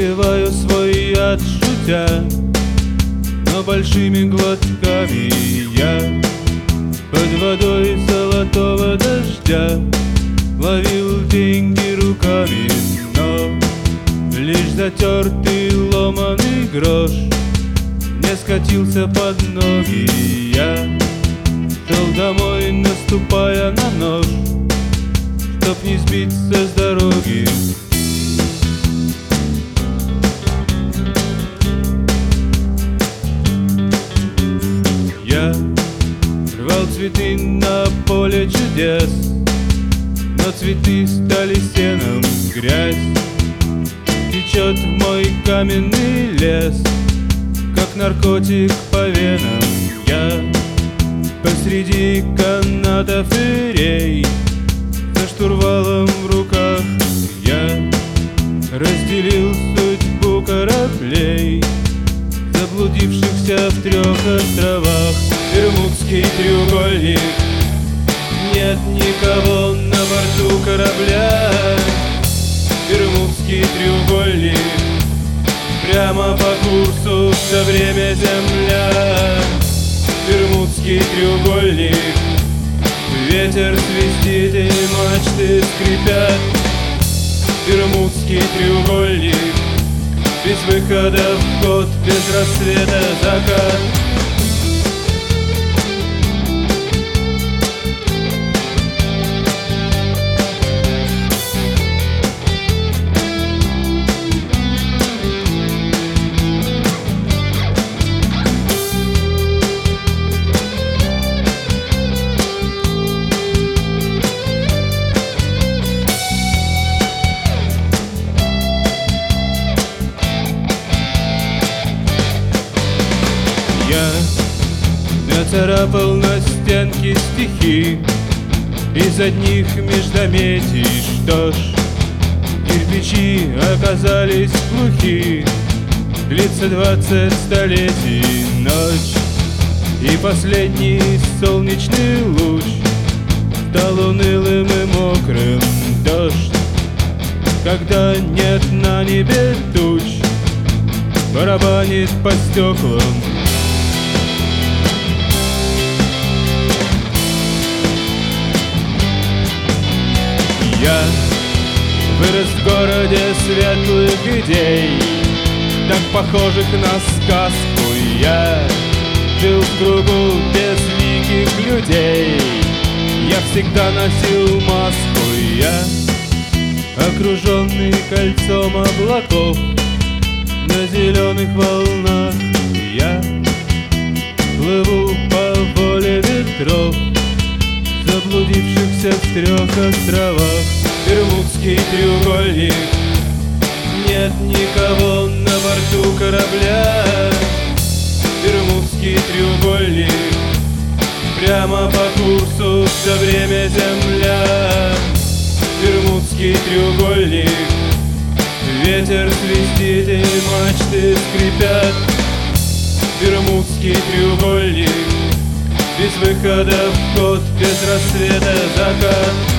Выпиваю свой яд, шутя, но большими глотками я под водой золотого дождя ловил деньги руками, но лишь затертый ломаный грош мне скатился под ноги. Я шел домой, наступая на нож, чтоб не сбиться с дороги. Я рвал цветы на поле чудес, но цветы стали сеном, грязь течет в мой каменный лес, как наркотик по венам. Я посреди канатов и рей, за штурвалом в руках я разделил судьбу кораблей, заблудившихся в 3 островах. Бермудский треугольник, нет никого на борту корабля. Бермудский треугольник, прямо по курсу все время земля. Бермудский треугольник, ветер свистит и мачты скрипят. Бермудский треугольник, без выхода в ход, без рассвета закат. Я нацарапал на стенке стихи из одних междометий. Что ж, кирпичи оказались глухи. Длится 20 столетий ночь, и последний солнечный луч стал унылым и мокрым. Дождь, когда нет на небе туч, барабанит по стеклам. Я вырос в городе светлых идей, так похожих на сказку. Я жил в кругу безликих людей, я всегда носил маску. Я, окруженный кольцом облаков, на зеленых волнах я плыву по воле ветров, заблудившихся в 3 островах. Бермудский треугольник, нет никого на борту корабля. Бермудский треугольник, прямо по курсу все время земля. Бермудский треугольник, ветер свистит и мачты скрипят. Бермудский треугольник, без выхода в ход, без рассвета закат.